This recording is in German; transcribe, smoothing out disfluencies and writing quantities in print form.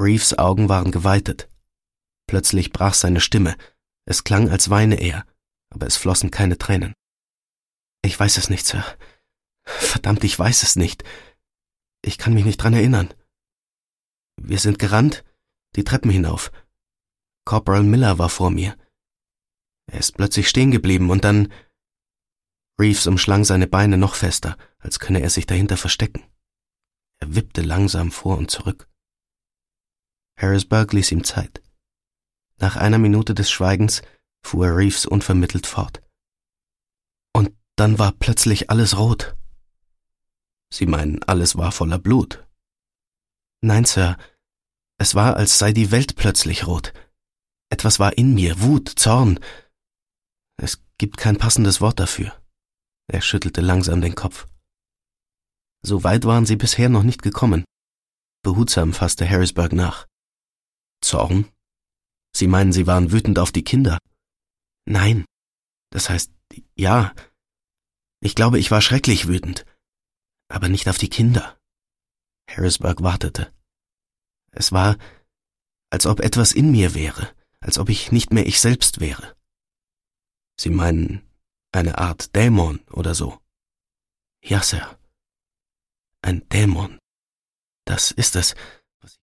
Reeves' Augen waren geweitet. Plötzlich brach seine Stimme. Es klang, als weine er, aber es flossen keine Tränen. »Ich weiß es nicht, Sir. Verdammt, ich weiß es nicht. Ich kann mich nicht dran erinnern. Wir sind gerannt, die Treppen hinauf. Corporal Miller war vor mir. Er ist plötzlich stehen geblieben und dann...« Reeves umschlang seine Beine noch fester, als könne er sich dahinter verstecken. Er wippte langsam vor und zurück. Harrisburg ließ ihm Zeit. Nach einer Minute des Schweigens fuhr Reeves unvermittelt fort. »Und dann war plötzlich alles rot.« »Sie meinen, alles war voller Blut?« »Nein, Sir. Es war, als sei die Welt plötzlich rot. Etwas war in mir, Wut, Zorn. Es gibt kein passendes Wort dafür.« Er schüttelte langsam den Kopf. »So weit waren Sie bisher noch nicht gekommen.« Behutsam fasste Harrisburg nach. »Zorn? Sie meinen, Sie waren wütend auf die Kinder?« »Nein. Das heißt, ja. Ich glaube, ich war schrecklich wütend. Aber nicht auf die Kinder.« Harrisburg wartete. Es war, als ob etwas in mir wäre, als ob ich nicht mehr ich selbst wäre. »Sie meinen, eine Art Dämon oder so?« »Ja, Sir. Ein Dämon. Das ist es.